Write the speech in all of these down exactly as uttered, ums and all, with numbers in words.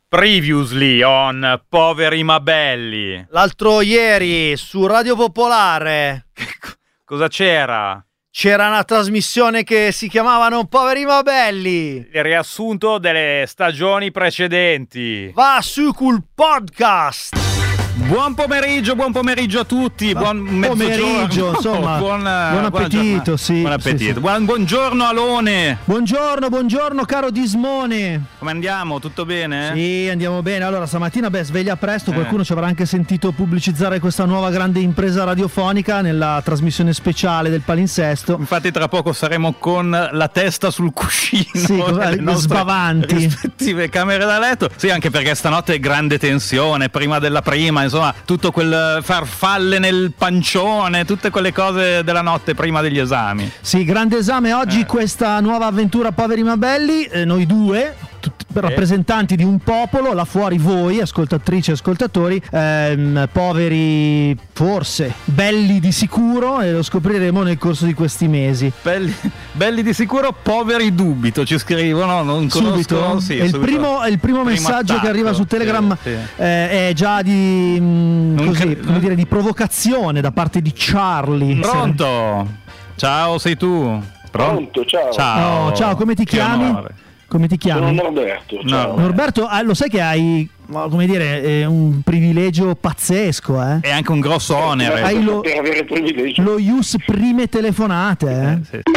Previously on Poveri ma Belli. L'altro ieri su Radio Popolare Cosa c'era? C'era una trasmissione che si chiamavano Poveri ma Belli. Il riassunto delle stagioni precedenti. Va su col podcast. Buon pomeriggio, buon pomeriggio a tutti, buon pomeriggio, insomma, buon, buon appetito, sì. Buon appetito. Sì, sì. Buon, buongiorno Alone. Buongiorno, buongiorno caro Dismone. Come andiamo? Tutto bene? Sì, andiamo bene. Allora, stamattina, beh, sveglia presto, qualcuno eh. ci avrà anche sentito pubblicizzare questa nuova grande impresa radiofonica nella trasmissione speciale del palinsesto. Infatti tra poco saremo con la testa sul cuscino, sì, nelle nostre sbavanti rispettive camere da letto. Sì, anche perché stanotte è grande tensione, prima della prima, insomma, tutto quel farfalle nel pancione, tutte quelle cose della notte prima degli esami. Sì, grande esame oggi, eh. questa nuova avventura Poveri ma Belli, eh, noi due tutti, eh. rappresentanti di un popolo, là fuori voi, ascoltatrici e ascoltatori, ehm, poveri forse, belli di sicuro, e lo scopriremo nel corso di questi mesi. Belli, belli di sicuro, poveri dubito, ci scrivono, non subito? Conosco, sì, è il subito. primo, è il primo, primo messaggio attacco, che arriva su Telegram, sì, sì. Eh, è già di, mh, così, cre- come dire, di provocazione da parte di Charlie. Pronto? Ciao, sei tu? Pronto, ciao. Ciao, oh, ciao, come ti che chiami? Onore. Come ti chiami? Sono Norberto. Ciao. No. Norberto, ah, lo sai che hai, come dire, eh, un privilegio pazzesco, eh? È anche un grosso onere. Hai lo, per avere privilegio. Lo ius prime telefonate, eh? eh sì.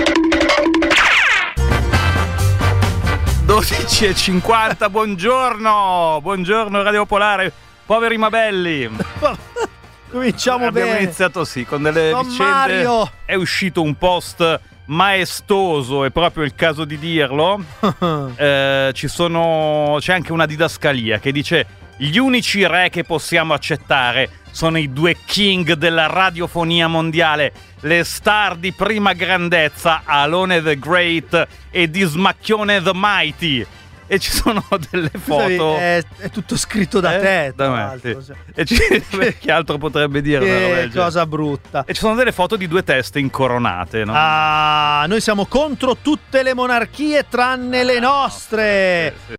dodici e cinquanta, buongiorno. Buongiorno Radio Popolare, poveri ma belli. Cominciamo Abbiamo bene. iniziato sì con delle Sommario. vicende. È uscito un post maestoso, è proprio il caso di dirlo. eh, ci sono c'è anche una didascalia che dice: gli unici re che possiamo accettare sono i due king della radiofonia mondiale, le star di prima grandezza, Alone the Great e Dismacchione the Mighty. E ci sono delle foto. È, è tutto scritto da eh? te, da me, sì. E ci, che altro potrebbe dire? Che cosa brutta. E ci sono delle foto di due teste incoronate, no? Ah, noi siamo contro tutte le monarchie tranne ah, le nostre. Sì, sì.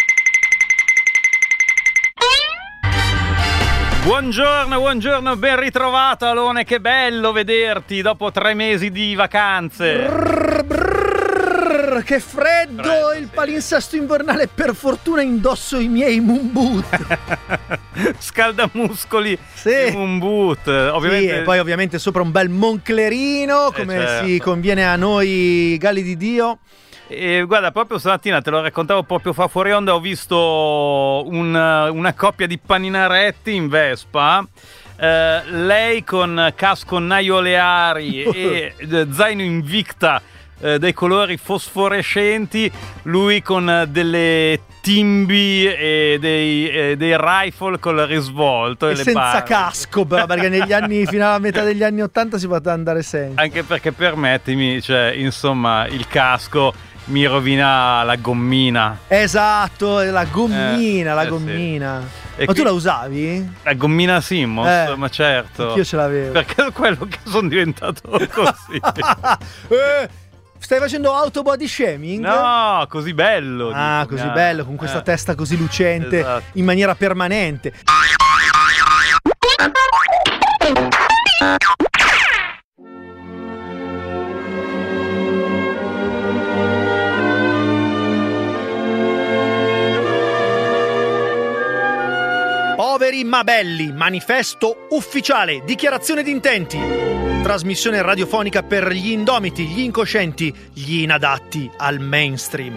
Buongiorno, buongiorno, ben ritrovato Alone, che bello vederti dopo tre mesi di vacanze. Brrr, brrr, che freddo, freddo il sì. palinsesto invernale, per fortuna indosso i miei moon boot. Scaldamuscoli sì. e moon boot, ovviamente. Sì, e poi ovviamente sopra un bel monclerino, come eh certo. si conviene a noi galli di Dio. E guarda, proprio stamattina, te lo raccontavo proprio fa fuori onda, ho visto un, una coppia di paninaretti in Vespa, eh, lei con casco Naio Leari e zaino Invicta eh, dei colori fosforescenti, lui con delle timbi e dei, eh, dei rifle col risvolto e, e le senza barre. Casco, però, perché negli anni fino alla metà degli anni ottanta si poteva andare senza. Anche perché, permettimi, cioè, insomma, il casco mi rovina la gommina. Esatto, la gommina, eh, la gommina. Sì. Ma tu la usavi? La gommina Simmons, eh, ma certo. Io ce l'avevo. Perché è quello che sono diventato così. eh, stai facendo auto body shaming? No, così bello. Ah, dico, così ah, bello, con questa eh. testa così lucente, esatto. in maniera permanente. Poveri ma belli, manifesto ufficiale, dichiarazione di intenti. Trasmissione radiofonica per gli indomiti, gli incoscienti, gli inadatti al mainstream.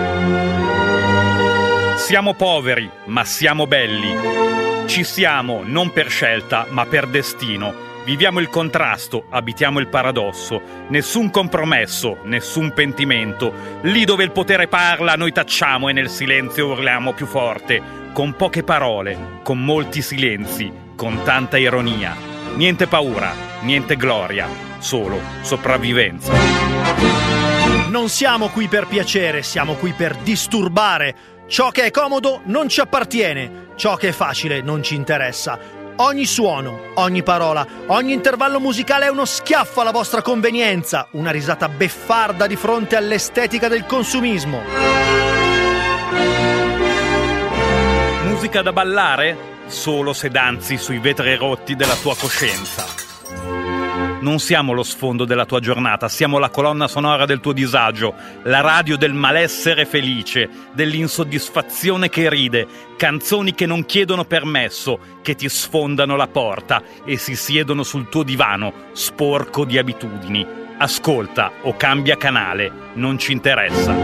Siamo poveri, ma siamo belli. Ci siamo non per scelta, ma per destino. Viviamo il contrasto, abitiamo il paradosso. Nessun compromesso, nessun pentimento. Lì dove il potere parla, noi tacciamo e nel silenzio urliamo più forte. Con poche parole, con molti silenzi, con tanta ironia. Niente paura, niente gloria, solo sopravvivenza. Non siamo qui per piacere, siamo qui per disturbare. Ciò che è comodo non ci appartiene, ciò che è facile non ci interessa. Ogni suono, ogni parola, ogni intervallo musicale è uno schiaffo alla vostra convenienza, una risata beffarda di fronte all'estetica del consumismo. musica da ballare? Solo se danzi sui vetri rotti della tua coscienza. Non siamo lo sfondo della tua giornata, siamo la colonna sonora del tuo disagio, la radio del malessere felice, dell'insoddisfazione che ride, canzoni che non chiedono permesso, che ti sfondano la porta e si siedono sul tuo divano, sporco di abitudini. Ascolta o cambia canale, non ci interessa.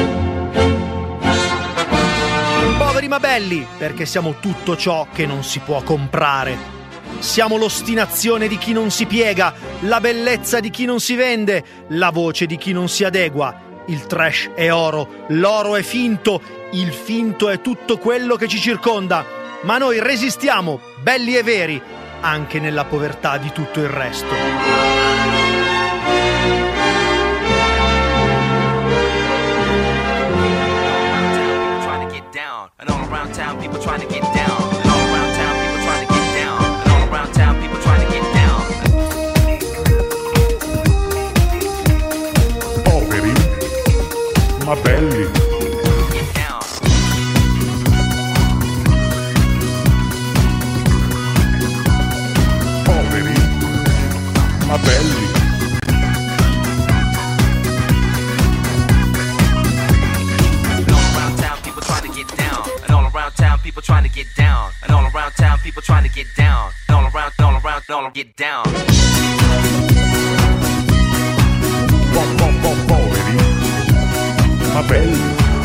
Poveri ma belli, perché siamo tutto ciò che non si può comprare. Siamo l'ostinazione di chi non si piega, la bellezza di chi non si vende, la voce di chi non si adegua. Il trash è oro, l'oro è finto, il finto è tutto quello che ci circonda. Ma noi resistiamo, belli e veri, anche nella povertà di tutto il resto. And all around town, people trying to get down. And all around town, people trying to get down. And all around town, people trying to get down. Poveri, ma belli. Get down. Poveri, ma belli. People trying to get down, and all around town, people trying to get down, and all around, all around, all around, get down. Po, po, po, poveri, ma belli.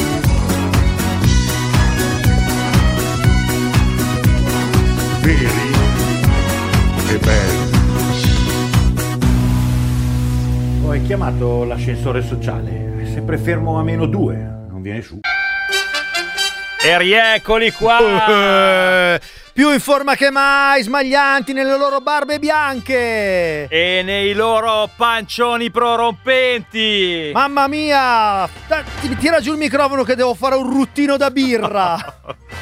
Veri e belli. Ho chiamato l'ascensore sociale, è sempre fermo a meno due, non viene su. E rieccoli qua! Uh, più in forma che mai, smaglianti nelle loro barbe bianche! E nei loro pancioni prorompenti! Mamma mia! Tira giù il microfono che devo fare un ruttino da birra!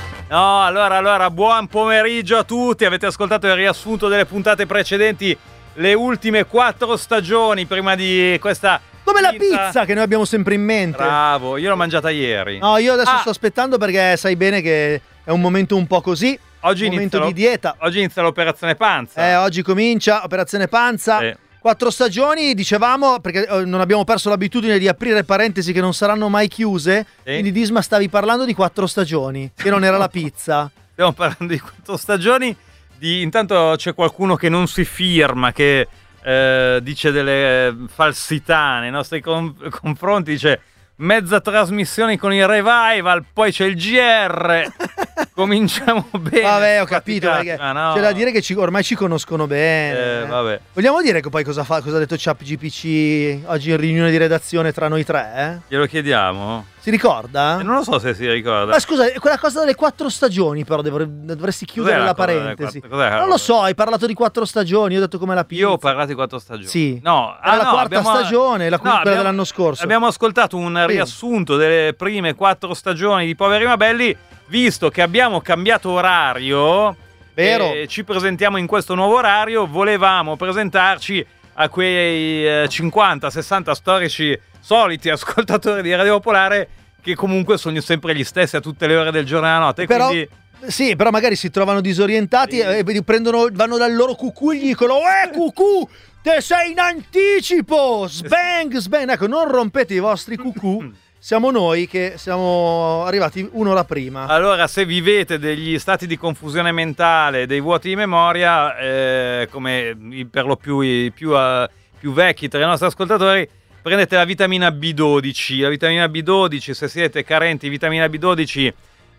No, allora, allora, buon pomeriggio a tutti. Avete ascoltato il riassunto delle puntate precedenti, le ultime quattro stagioni prima di questa... Come la pizza che noi abbiamo sempre in mente. Bravo, io l'ho mangiata ieri. No, io adesso ah. sto aspettando perché sai bene che è un momento un po' così. Oggi un momento inizia di dieta. Oggi inizia l'operazione panza. Eh, oggi comincia operazione panza. Sì. Quattro stagioni, dicevamo, perché non abbiamo perso l'abitudine di aprire parentesi che non saranno mai chiuse. Sì. Quindi Disma stavi parlando di quattro stagioni, che non era la pizza. Stiamo parlando di quattro stagioni. Di... Intanto c'è qualcuno che non si firma, che eh, dice delle falsità nei nostri con- confronti. Dice mezza trasmissione con il revival, poi c'è il G R. Cominciamo bene. Vabbè, ho capito, perché ah, no. c'è da dire che ci, ormai ci conoscono bene. Eh, vabbè. Vogliamo dire che poi cosa fa, cosa ha detto ChatGPT oggi in riunione di redazione tra noi tre? Eh? Glielo chiediamo? Si ricorda? Eh, non lo so se si ricorda. Ma scusa, quella cosa delle quattro stagioni però dovre- dovresti chiudere Cos'era la cosa delle parentesi. quattro- cos'era? Non lo so, hai parlato di quattro stagioni, io ho detto come la pizza. Io ho parlato di quattro stagioni. Sì. No, Era ah, la no, quarta abbiamo... stagione, la, no, quella abbiamo... dell'anno scorso. Abbiamo ascoltato un Sì. riassunto delle prime quattro stagioni di Poveri ma Belli, visto che abbiamo cambiato orario. Vero. E ci presentiamo in questo nuovo orario, volevamo presentarci a quei eh, cinquanta sessanta storici soliti ascoltatori di Radio Popolare che comunque sono sempre gli stessi a tutte le ore del giorno e della notte. Però, quindi... sì, però magari si trovano disorientati Sì. e e prendono, vanno dal loro cucù e gli dicono eh cucù, te sei in anticipo, sbang, sbang. Ecco, non rompete i vostri cucù. Siamo noi che siamo arrivati un'ora prima. Allora, se vivete degli stati di confusione mentale, dei vuoti di memoria, eh, come i- per lo più i più, eh, più vecchi tra i nostri ascoltatori, prendete la vitamina B dodici. La vitamina B dodici, se siete carenti di vitamina B dodici,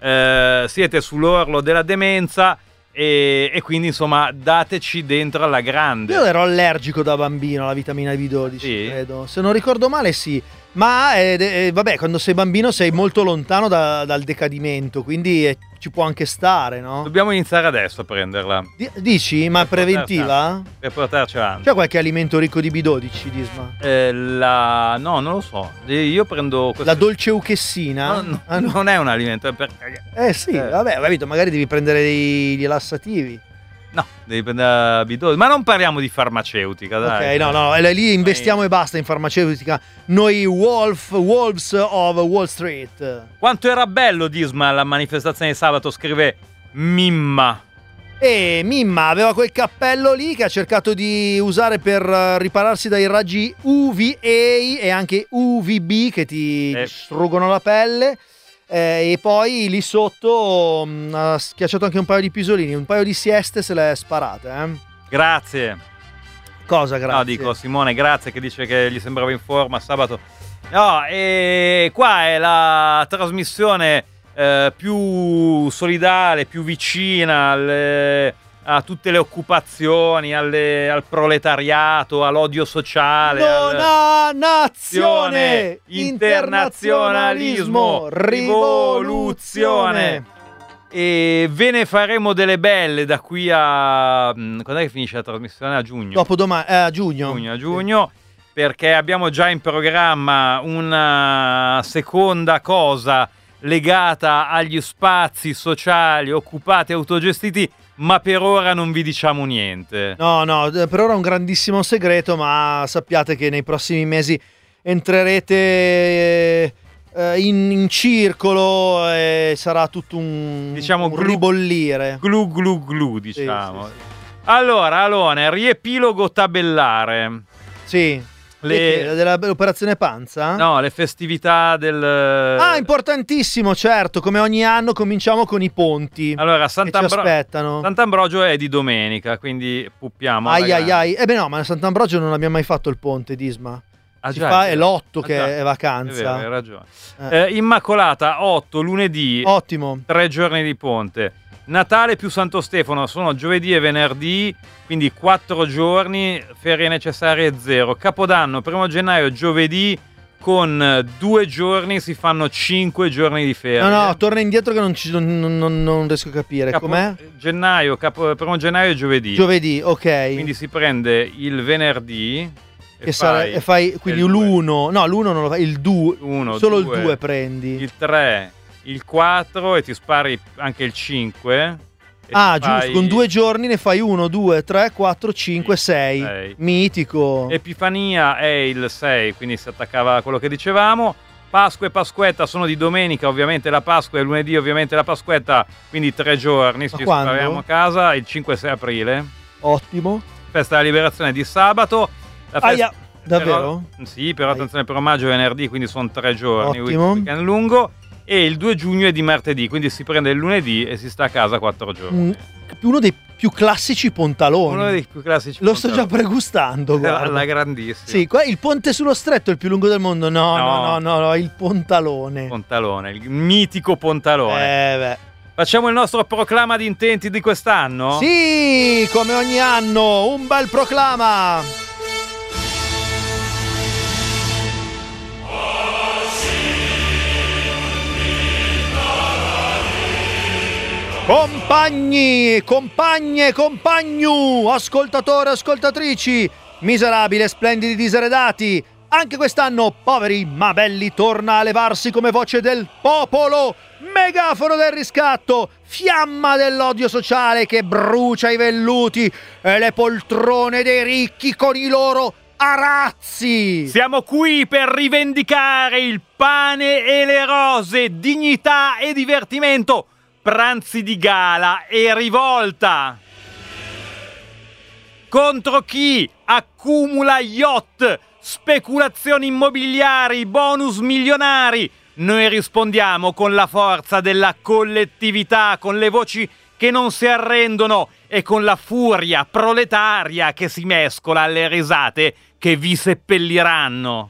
eh, siete sull'orlo della demenza e, e quindi, insomma, dateci dentro alla grande. Io ero allergico da bambino alla vitamina B dodici, Sì? credo. Se non ricordo male, sì. Ma eh, de- eh, vabbè, quando sei bambino sei molto lontano da- dal decadimento, quindi eh, ci può anche stare, no? Dobbiamo iniziare adesso a prenderla Di- dici? Ma Per preventiva? per portarci avanti. C'è qualche alimento ricco di B dodici, Disma? Eh, la... No, non lo so. Io prendo questa... La dolce euchessina? No, no, Ah, no. non è un alimento, è per... Eh sì, Eh. vabbè, ho capito, magari devi prendere dei rilassativi. No, devi prendere la B dodici. Ma non parliamo di farmaceutica, dai. Ok, no, no, e lì investiamo e basta in farmaceutica. Noi Wolf, Wolves of Wall Street. Quanto era bello Disma alla manifestazione di sabato, scrive Mimma. E Mimma aveva quel cappello lì che ha cercato di usare per eh, ripararsi dai raggi U V A e anche U V B che ti Eh. distruggono la pelle. Eh, e poi lì sotto mh, ha schiacciato anche un paio di pisolini, un paio di sieste se le è sparate. Eh? Grazie. Cosa, grazie? No, dico Simone, grazie, che dice che gli sembrava in forma sabato. No, e qua è la trasmissione eh, più solidale, più vicina alle, a tutte le occupazioni, alle, al proletariato, all'odio sociale. Non al- ha nazione, internazionalismo, internazionalismo, rivoluzione. E ve ne faremo delle belle da qui a... mh, quando è che finisce la trasmissione? A giugno. Dopo domani, eh, a giugno. giugno, a giugno, perché abbiamo già in programma una seconda cosa legata agli spazi sociali occupati e autogestiti, ma per ora non vi diciamo niente. No, no, eh, per ora è un grandissimo segreto, ma sappiate che nei prossimi mesi entrerete eh, eh, in, in circolo e sarà tutto un, Diciamo un glu- ribollire. Glu glu glu, diciamo. Sì, sì, Allora, Alone, riepilogo tabellare. Sì. Le- Perché? Della- dell'operazione panza? No, le festività del... Ah, importantissimo, certo. Come ogni anno cominciamo con i ponti Allora, che ci Sant'Ambro- aspettano. Sant'Ambrogio è di domenica, quindi puppiamo. Ai ragazzi. ai ai. Eh beh no, ma a Sant'Ambrogio non abbiamo mai fatto il ponte, Disma. Ah, Si già, fa, è è vero. l'otto Ah, che già, è vacanza. È vero, hai ragione. Eh. Eh, Immacolata, otto, lunedì, Ottimo. tre giorni di ponte. Natale più Santo Stefano sono giovedì e venerdì, quindi quattro giorni, ferie necessarie zero. Capodanno, primo gennaio, giovedì, con due giorni si fanno cinque giorni di ferie. No, no, torna indietro che non, ci, non, non- non riesco a capire. Capo- Com'è? Gennaio, capo, primo gennaio e giovedì. Giovedì, ok. Quindi si prende il venerdì e Che fai, sare- e fai quindi il due. l'uno. No, l'uno non lo fai, il due. Uno, Solo due, il due prendi. il tre, il quattro e ti spari anche il cinque. e Ah, ti fai giusto, con due giorni ne fai uno, due, tre, quattro, cinque, sei. sei. Mitico. Epifania è il sei, quindi si attaccava a quello che dicevamo. Pasqua e Pasquetta sono di domenica, ovviamente la Pasqua, e lunedì ovviamente la Pasquetta, quindi tre giorni, ci quando? spariamo a casa, il cinque e sei aprile. Ottimo. Festa della Liberazione di sabato. La festa- Aia, davvero? Però- sì, però attenzione, per omaggio è venerdì, quindi sono tre giorni, Ottimo. weekend lungo. E il due giugno è di martedì, quindi si prende il lunedì e si sta a casa quattro giorni. Un- uno dei più classici pontaloni. Uno dei più classici. Lo sto già pontaloni. pregustando, guarda. La grandissima. Sì, qua il ponte sullo stretto è il più lungo del mondo. No, no, No. no, no, no, il pontalone. Pontalone, il mitico Pontalone. Eh, beh. Facciamo il nostro proclama di intenti di quest'anno? Sì, come ogni anno, un bel proclama. Compagni, compagne, compagnu, ascoltatori, ascoltatrici, miserabili e splendidi diseredati, anche quest'anno poveri ma belli torna a levarsi come voce del popolo, megafono del riscatto, fiamma dell'odio sociale che brucia i velluti e le poltrone dei ricchi con i loro arazzi. Siamo qui per rivendicare il pane e le rose, dignità e divertimento, pranzi di gala e rivolta. Contro chi accumula yacht, speculazioni immobiliari, bonus milionari. Noi rispondiamo con la forza della collettività, con le voci che non si arrendono e con la furia proletaria che si mescola alle risate che vi seppelliranno.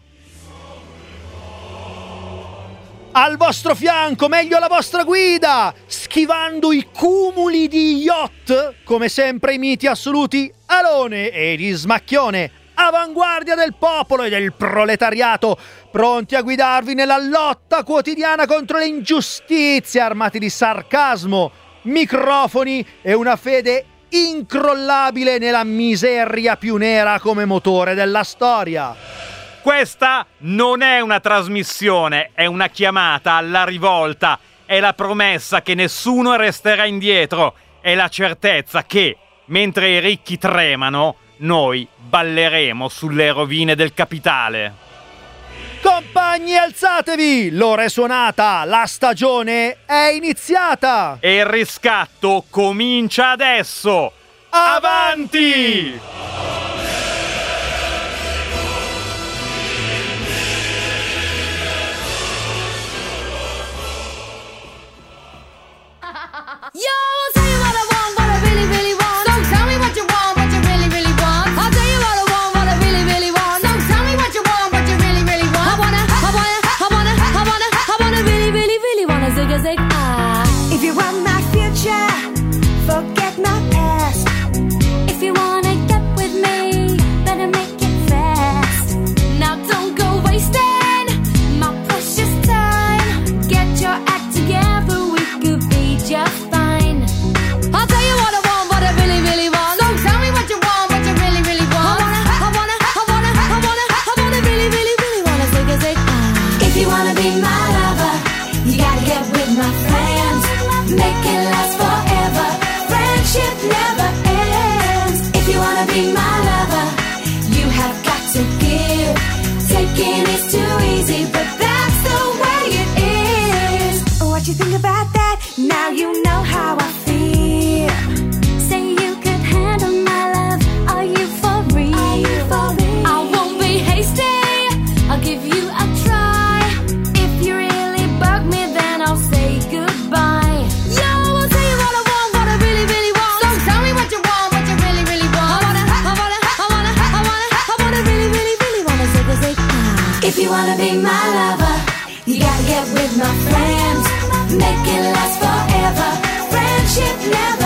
Al vostro fianco, meglio alla vostra guida, schivando i cumuli di yacht, come sempre i miti assoluti Alone e di Smacchione, avanguardia del popolo e del proletariato, pronti a guidarvi nella lotta quotidiana contro le ingiustizie, armati di sarcasmo, microfoni e una fede incrollabile nella miseria più nera come motore della storia. Questa non è una trasmissione, è una chiamata alla rivolta, è la promessa che nessuno resterà indietro, è la certezza che Mentre i ricchi tremano, noi balleremo sulle rovine del capitale. Compagni, alzatevi! L'ora è suonata, la stagione è iniziata! E il riscatto comincia adesso! Avanti! Yo, I'll tell you what I want, what I really, really want. So tell me what you want, what you really, really want. I'll tell you what I want, what I really, really want. So tell me what you want, what you really, really want. I wanna, I wanna, I wanna, I wanna, I wanna really, really, really wanna zig a zig ah. If you want my future, forget my past. If you wanna get with me, better make it fast. Now don't go wasting my precious time. Get your act together, we could be just fine. I'll tell you what I want, what I really, really want. So tell me what you want, what you really, really want. I wanna, I wanna, I wanna, I wanna, I wanna really, really, really wanna zig a zig ah. If you wanna be my lover, you gotta get with my friends. Make it last forever. Friendship never ends. If you wanna be my lover, you have got to give. Taking is too easy, but that's the way it is. What you think about that? Now you know how I feel. Say you could handle my love. Are you for real? Are you for real? I won't be hasty. I'll give you a try. If you really bug me, then I'll say goodbye. Yo, I'll tell you what I want, what I really, really want. So tell me what you want, what you really, really want. I wanna, I wanna, I wanna, I wanna, I wanna really, really, really wanna zig a zig ah. If you wanna be my lover, you gotta get with my friends. Make it last forever. Friendship never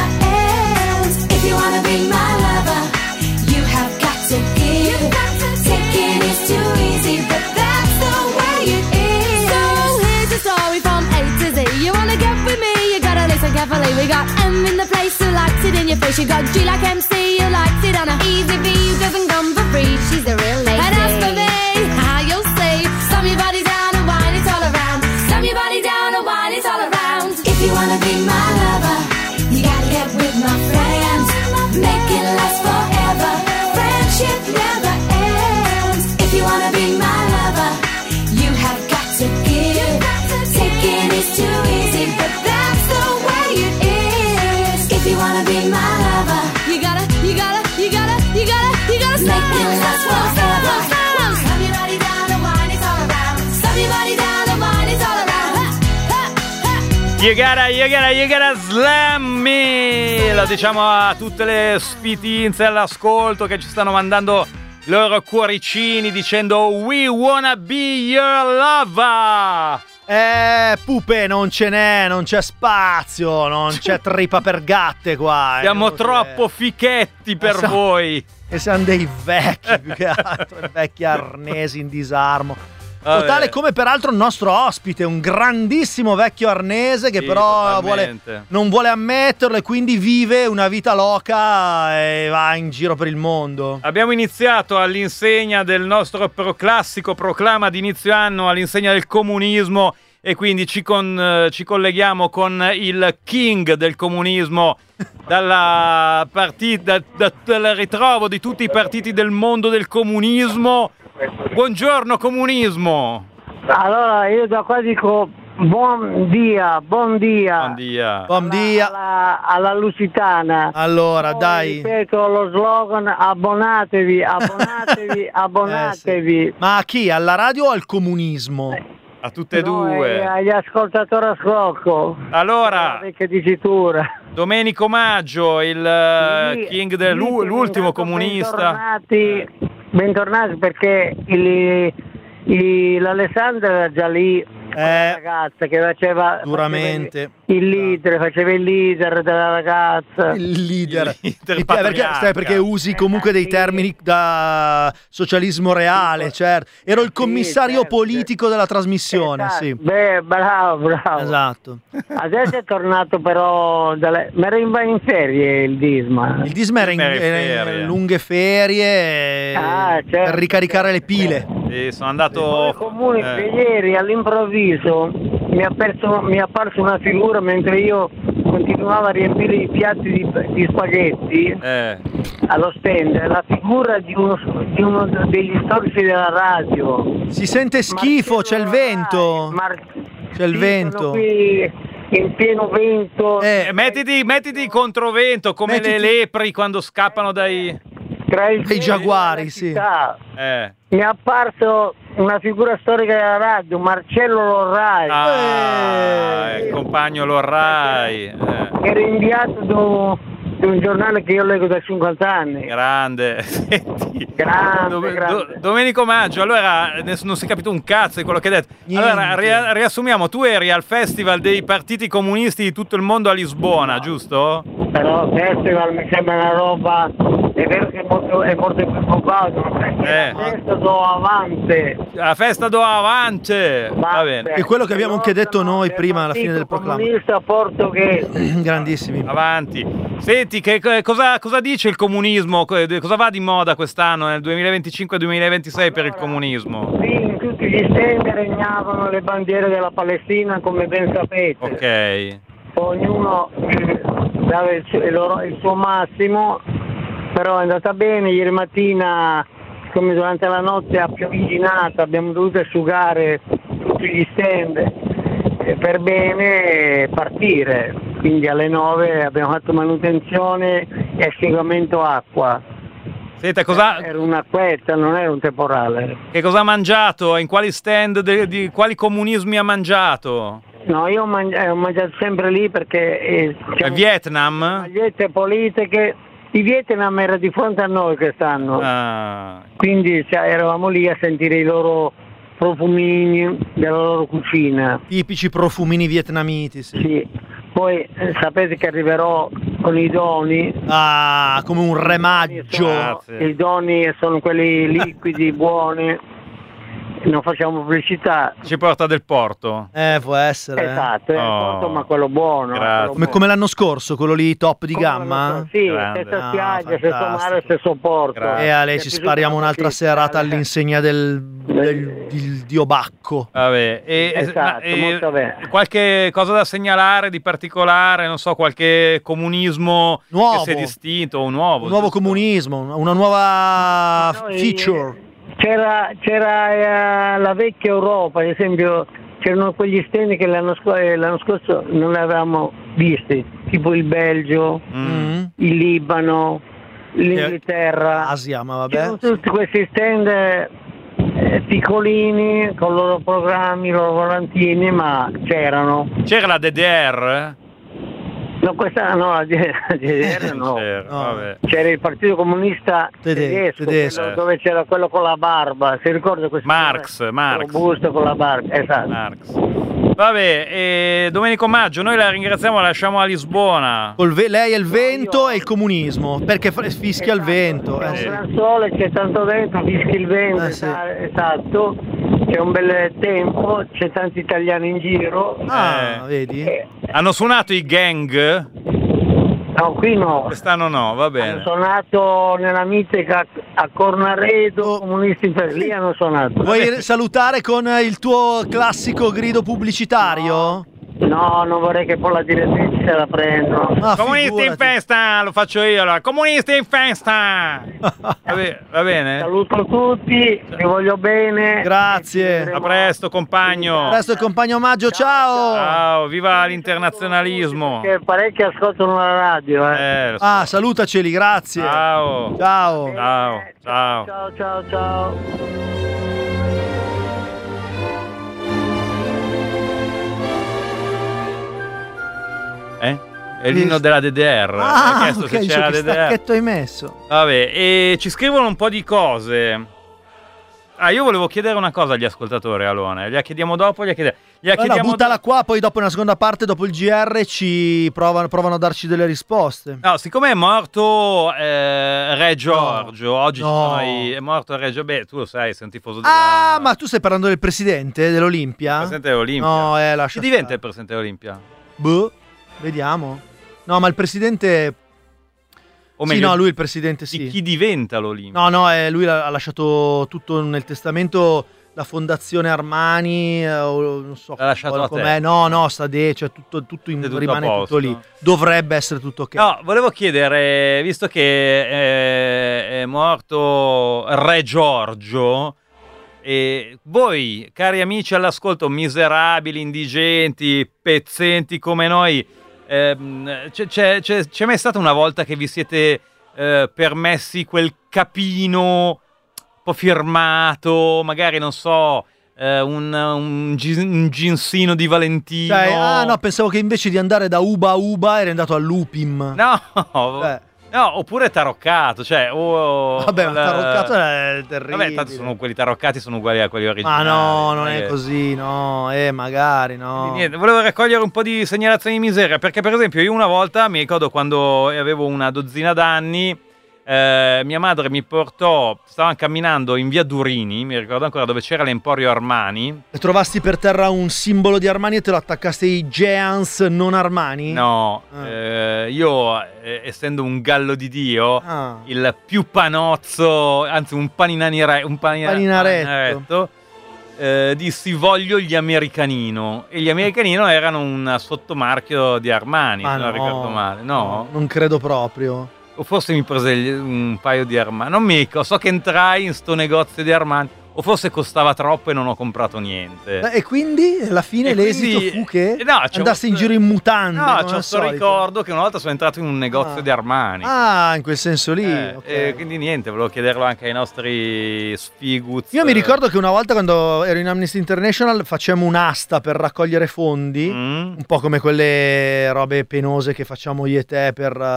ends. If you wanna be my lover, you have got to give. Taking is too easy, but that's the way it is. So here's the story from A to Z. You wanna get with me, you gotta listen carefully. We got M in the place who likes it in your face. You got G like M C who likes it on a easy V who doesn't come for free. She's a real lady. And as for me, how you'll see, slam your body down and wine it all around. Slam your body down and wine it all around. If you wanna be my lover, you gotta get with my friends. Make it last forever. Friendship never ends. If you wanna be my lover, you have got to give. Taking is too easy, but that's the way it is. If you wanna be my lover, You gotta, you gotta, you gotta, you gotta, you gotta slow, Make it last slow, slow, forever. slow. slam your body down and wine it all around. Slam your body down and wine it all around. Ha, ha, ha. You gotta, you gotta, you gotta slam me! Lo diciamo a tutte le sfitinze all'ascolto che ci stanno mandando i loro cuoricini dicendo We wanna be your lover! Eh, pupe, non ce n'è, non c'è spazio, non c'è trippa per gatte qua. eh, Siamo non troppo c'è. fichetti per Siamo- voi! E siamo dei vecchi, più che altro, vecchi arnesi in disarmo. Vabbè. Totale come peraltro il nostro ospite, un grandissimo vecchio arnese che Sì, però vuole, totalmente. non vuole ammetterlo e quindi vive una vita loca e va in giro per il mondo. Abbiamo iniziato all'insegna del nostro pro classico proclama di inizio anno, all'insegna del comunismo, e quindi ci, con, eh, ci colleghiamo con il king del comunismo dalla partita, da, dal ritrovo di tutti i partiti del mondo del comunismo. Buongiorno comunismo. Allora io da qua dico buon dia, buon dia. Buon dia. Buon dia. Alla, alla Lusitana. Allora, Poi dai. ripeto lo slogan: abbonatevi, abbonatevi, abbonatevi. Eh, sì. Ma a chi? Alla radio o al comunismo? A tutte e No, due. eh, agli ascoltatori a scrocco. Allora, Che dicitura. Domenico Maggio, il eh, Sì, king del, sì, l'u- sì, l'ultimo intanto comunista. Bentornati, bentornati perché il, il, l'Alessandro era già lì. Eh, Ragazza che faceva duramente. faceva il leader, faceva il leader della ragazza. Il leader. Il leader Mi piace perché, patriarca. sai, perché usi comunque dei termini da socialismo reale, certo. Ero il commissario certo. politico della trasmissione, Esatto. sì. Beh, bravo, bravo. Esatto. Adesso è tornato però dalle... ma era in, in ferie il Disma. Il Disma era in, Ferie, era in ferie. lunghe ferie Ah, certo. per ricaricare le pile. Sì, sono Poi andato. comune eh, ieri all'improvviso mi ha, perso, mi è apparsa una figura mentre io continuavo a riempire i piatti di, di spaghetti Eh. allo stand, la figura di uno, di uno degli storici della radio. Si sente schifo, c'è il vento. Mar- C'è il sì, vento. sono qui in pieno vento. Eh, Eh, mettiti, mettiti controvento come Mettiti- le lepri quando scappano dai... Tra il dei cielo giaguari, e la sì. città. Eh. Mi è apparso una figura storica della radio, Marcello Lorrai, Ah, Eh. il compagno Lorrai. Eh. che era inviato da un, da un giornale che io leggo da cinquanta anni. Grande. Senti. Grande, Do- grande. Do- Domenico Maggio, allora adesso non si è capito un cazzo di quello che hai detto. Niente. Allora, ria- riassumiamo, tu eri al festival dei partiti comunisti di tutto il mondo a Lisbona, giusto? Però festival mi sembra una roba, è vero che è molto, è molto preoccupato, Eh. adesso do avanti. La festa do avance. Va bene. È quello che abbiamo anche detto noi prima alla fine del proclama. Comunista portoghese. Grandissimi. Avanti. Senti, che, che- cosa, cosa dice il comunismo? Co- Cosa va di moda quest'anno nel duemilaventicinque duemilaventisei per il comunismo? Sì, in tutti gli stand regnavano le bandiere della Palestina, come ben sapete. Ok. Ognuno eh, dava il suo, il loro- il suo massimo, però è andata bene. Ieri mattina, come durante la notte a piovigginata, abbiamo dovuto asciugare tutti gli stand eh, per bene partire. Quindi alle nove abbiamo fatto manutenzione e asciugamento acqua. Senta, cosa, Era un'acquetta, non era un temporale. che cosa ha mangiato? In quali stand, de- di quali comunismi ha mangiato? No, io ho, mangi- ho mangiato sempre lì perché eh, A c'erano Vietnam? magliette politiche. Il Vietnam era di fronte a noi quest'anno, Ah, quindi cioè, eravamo lì a sentire i loro profumini della loro cucina. Tipici profumini vietnamiti, sì. Sì. Poi eh, sapete che arriverò con i doni. Ah, come un remaggio. Grazie. I doni sono quelli liquidi, buoni. Non facciamo pubblicità. ci porta del porto. Eh, può essere. eh. Esatto, è Oh. corto, ma quello buono. Grazie. quello Come, buono. come l'anno scorso, quello lì top di Come gamma? l'anno- Sì, Grande. stessa Ah, spiaggia, stesso fantastico. mare, stesso porto. Grazie. E a lei Mi è ci piaciuta spariamo la un'altra notizia, serata eh. all'insegna del, del, del dio Bacco. Vabbè, e, Esatto, ma- e- molto bene. qualche cosa da segnalare di particolare, non so, qualche comunismo Nuovo. che si è distinto o nuovo? Un nuovo giusto? comunismo, una nuova Noi- feature. C'era, c'era eh, la vecchia Europa, ad esempio, c'erano quegli stand che l'anno, sc- eh, l'anno scorso non li avevamo visti, tipo il Belgio, Mm. Mm. il Libano, l'Inghilterra. Asia, ma vabbè. C'erano tutti questi stand eh, piccolini con i loro programmi, i loro volantini, ma c'erano. C'era la D D R? No, questa no, la D D R no. C'era, No. vabbè. C'era il Partito Comunista Tede- tedesco, tedesco. quello dove c'era quello con la barba, si ricorda questo? Marx, Marx. Robusto con la barba, esatto. Marx. Vabbè, e Domenico Maggio, noi la ringraziamo, la lasciamo a Lisbona. Col ve- lei è il vento e il comunismo, perché f- fischia il vento. C'è eh, un sì. gran sole, c'è tanto vento, fischi il vento, Eh, sì. esatto, c'è un bel tempo, c'è tanti italiani in giro. Ah, Eh. vedi? Eh, Hanno suonato i gang? no, qui no. Quest'anno no, va Hanno bene. suonato nella mitica a Cornaredo, comunisti per lì hanno suonato. Vuoi salutare con il tuo classico grido pubblicitario? No, non vorrei che poi la direttrice se la prendo. Ah, Comunisti in figurati. festa, lo faccio io allora. Comunisti in festa! Va, be- va bene? Saluto tutti, vi voglio bene. Grazie. A presto, compagno. Presto il compagno Maggio, ciao! Ciao, viva l'internazionalismo. Che parecchi ascoltano la radio, eh. Eh, lo so. Ah, salutaceli, grazie. Ciao. Ciao. Ciao, ciao. Ciao, ciao, ciao. Eh? È l'inno della D D R. Ah, Ha chiesto ok, se dice c'era che D D R. stacchetto hai messo. Vabbè, e ci scrivono un po' di cose. Ah, io volevo chiedere una cosa agli ascoltatori, Alone. Gliela chiediamo dopo, gliela chiediamo. Gliela Allora, chiediamo buttala qua, poi dopo una seconda parte, dopo il G R, ci provano, provano a darci delle risposte. No, siccome è morto eh, Re Giorgio, oggi ci No. sono i... è morto Re Giorgio, beh, tu lo sai, sei un tifoso della... Ah, ma tu stai parlando del presidente dell'Olimpia? Presidente dell'Olimpia. No, eh, lascia Chi diventa stare. il presidente dell'Olimpia? Boh, vediamo. No, ma il presidente... O sì, meglio, no, lui il presidente di sì. chi diventa l'Olimpia? No, no, eh, lui ha ha lasciato tutto nel testamento la fondazione Armani, eh, o non so L'ha lasciato a te? com'è. No, no, sta de, cioè tutto, tutto, in, È tutto rimane a tutto posto. lì. Dovrebbe essere tutto ok. No, volevo chiedere, visto che eh, è morto Re Giorgio, e voi, cari amici all'ascolto, miserabili, indigenti, pezzenti come noi, ehm, c'è, c'è, c'è, c'è mai stata una volta che vi siete eh, permessi quel capino un po' firmato, magari non so, eh, un, un, gin- un ginsino di Valentino? Cioè, ah no, pensavo che invece di andare da Uba a Uba eri andato all'Upim. No, Eh. no, oppure taroccato, cioè o Vabbè, ma la- taroccato è terribile. Vabbè, tanto sono quelli taroccati sono uguali a quelli originali. Ma no, non è Eh, così, no, eh, magari, no. quindi niente, volevo raccogliere un po' di segnalazioni di miseria, perché per esempio io una volta, mi ricordo quando avevo una dozzina d'anni, eh, mia madre mi portò, stavamo camminando in via Durini, mi ricordo ancora, dove c'era l'Emporio Armani. E trovasti per terra un simbolo di Armani e te lo attaccasti ai Jeans non Armani? No, Ah. eh, io eh, essendo un gallo di Dio, Ah. il più panozzo, anzi un paninanire, un panina- Paninaretto. paninaretto, eh, dissi voglio gli Americanino, e gli Americanino erano un sottomarchio di Armani, Ma se non no, ricordo male, no? Non credo proprio. O forse mi prese gli- un paio di Armani, non mi ricordo, so che entrai in sto negozio di Armani, o forse costava troppo e non ho comprato niente. Eh, E quindi alla fine E l'esito quindi- fu che eh, no, c'ho- andassi in giro in mutande. No, come c'ho al questo solito. ricordo che una volta sono entrato in un negozio Ah. di Armani. Ah, in quel senso lì. Eh, ok. e quindi niente, volevo chiederlo anche ai nostri sfiguz. Io mi ricordo che una volta quando ero in Amnesty International facemmo un'asta per raccogliere fondi, Mm, un po' come quelle robe penose che facciamo io e te per uh,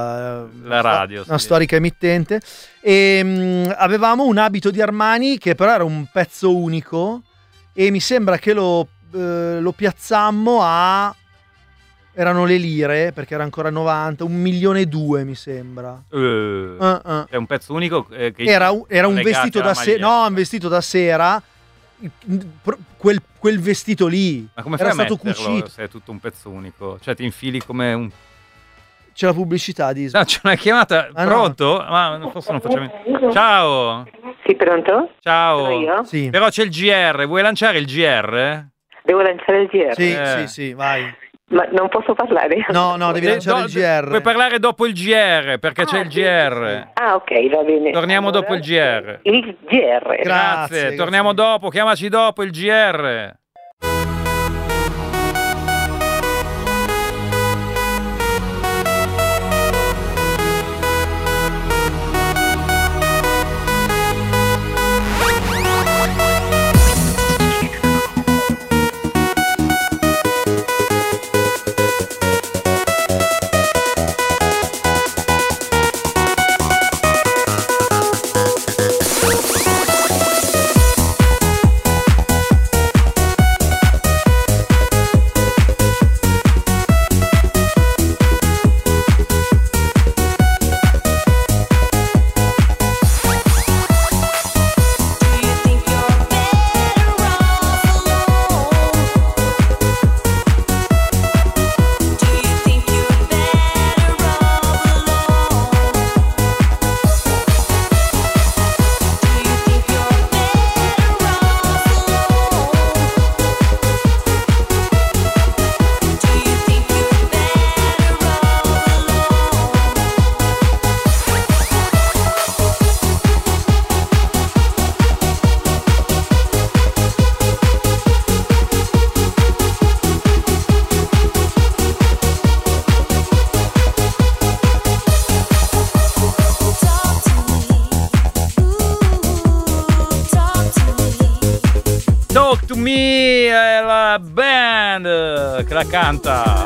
La radio, una sì. storica emittente, e mm, avevamo un abito di Armani che però era un pezzo unico e mi sembra che lo, eh, lo piazzammo a... erano le lire, perché era ancora novanta, un milione e due mi sembra. eh, Ah, ah. È un pezzo unico eh, che Era, un- era un legati vestito alla da sera, maglietta. no, un vestito da sera, pr- quel, quel vestito lì Ma come fai era a stato metterlo cucito. se è tutto un pezzo unico? Cioè ti infili come un... C'è la pubblicità di No, c'è una chiamata. Ah, no. Pronto? Ma forse non facciamo... Ciao! Sì, pronto? Ciao! Sono io? Sì, Però c'è il G R, vuoi lanciare il G R? Devo lanciare il G R? sì, Eh. sì, sì, vai. Ma non posso parlare? No, no, devi Eh, lanciare do- il G R. Puoi parlare dopo il G R, perché c'è Ah, il G sì, R. Ah, ok, va bene. Torniamo Allora, dopo il G R. Il G R. Grazie, Grazie, torniamo grazie. dopo, chiamaci dopo il G R. Talk to me è la band che la canta.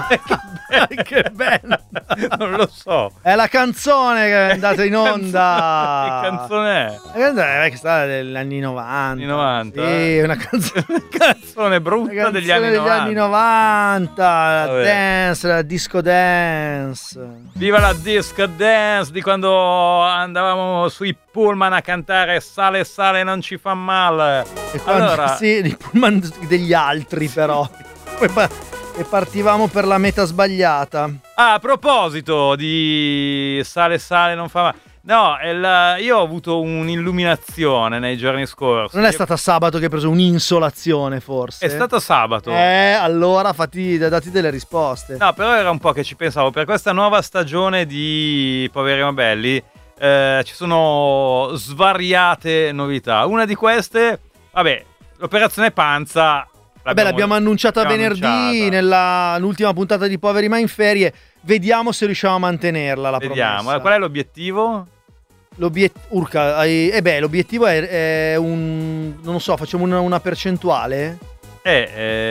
Che bello. Non lo so. È la canzone che è andata in onda. Che canzone è? La canzone è che sta negli anni novanta. Anni novanta, Sì, eh. una canzone, Canzone brutta una degli canzone anni degli anni novanta. novanta. La Vabbè. dance, la disco dance. Viva la disco dance di quando andavamo sui pullman a cantare Sale sale non ci fa male. E quando, Allora, sì, di pullman degli altri però. Poi pa- e partivamo per la meta sbagliata. ah, a proposito di Sale sale non fa male, No, è la- io ho avuto un'illuminazione nei giorni scorsi. Non è stata sabato che hai preso un'insolazione, forse? È stato sabato. Eh, allora fatti, dati delle risposte. No, però era un po' che ci pensavo. Per questa nuova stagione di Poveri ma Belli eh, ci sono svariate novità. Una di queste, vabbè, l'operazione Panza. Vabbè, l'abbiamo annunciata l'abbiamo venerdì annunciata. nella- nell'ultima puntata di Poveri ma in ferie. Vediamo se riusciamo a mantenerla la Vediamo. promessa. Qual è l'obiettivo? L'obiet- Urca, hai- eh beh, l'obiettivo è, è un... non lo so, facciamo una, una percentuale? Eh,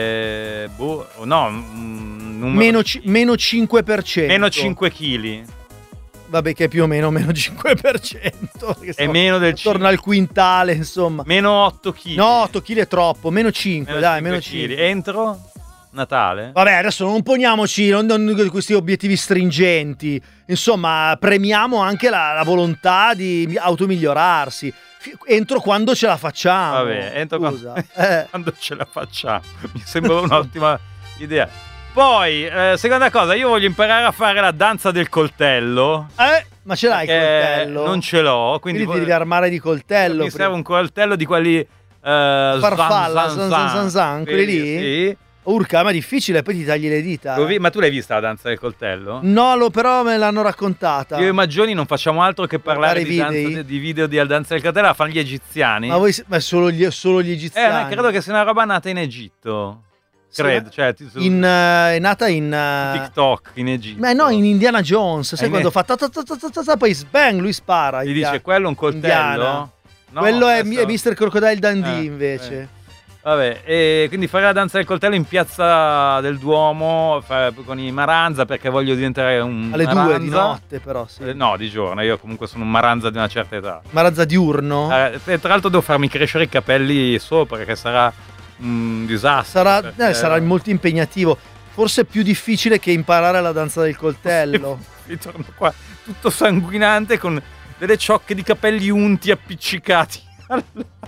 eh boh, no, un numero- Meno, ci- meno cinque per cento. meno cinque chili. Vabbè, che è più o meno meno cinque per cento. È meno del Torna al quintale, insomma. Meno otto chili. No, otto chili è troppo, meno cinque, Meno dai, cinque meno chili. cinque. Entro Natale? Vabbè, adesso non poniamoci non, non questi obiettivi stringenti. Insomma, premiamo anche la, la volontà di automigliorarsi. Fi- Entro quando ce la facciamo. Vabbè, entro Scusa. quando, Eh. quando ce la facciamo. Mi sembra un'ottima idea. Poi, eh, seconda cosa, io voglio imparare a fare la danza del coltello. Eh, ma ce l'hai il perché coltello? Non ce l'ho, quindi, Quindi ti devi armare di coltello. mi serve un coltello di quelli eh, Farfalla, zan, zan, zan, zan, zan, zan, quelli lì? Sì. Urca, ma è difficile, poi ti tagli le dita. Lo vi- Ma tu l'hai vista la danza del coltello? No, lo, però me l'hanno raccontata. Io e Maggioni non facciamo altro che parlare Guardare di, danza, video? di video di danza del coltello, la fanno gli egiziani. Ma voi ma solo gli, solo gli eh, egiziani. ma credo che sia una roba nata in Egitto. Credo, Sì, cioè ti- su in, eh, è nata in eh, TikTok in Egitto. ma no, in Indiana Jones. Sai Eh, quando ne- fa ta ta ta ta ta ta ta, poi sbang, lui spara. Gli India- dice quello è un coltello? Indiana. No, Quello è, questo- è mister Crocodile Dundee Eh, invece. eh. Vabbè, e quindi fare la danza del coltello in piazza del Duomo fa- con i Maranza perché voglio diventare un Alle due Maranza. di notte, però, sì. Eh, No, di giorno, io comunque sono un Maranza di una certa età. Marazza diurno. Eh, e tra l'altro devo farmi crescere i capelli sopra perché sarà un disastro. sarà, perché- eh, sarà molto impegnativo. Forse più difficile che imparare la danza del coltello. Ritorno qua tutto sanguinante con delle ciocche di capelli unti appiccicati alla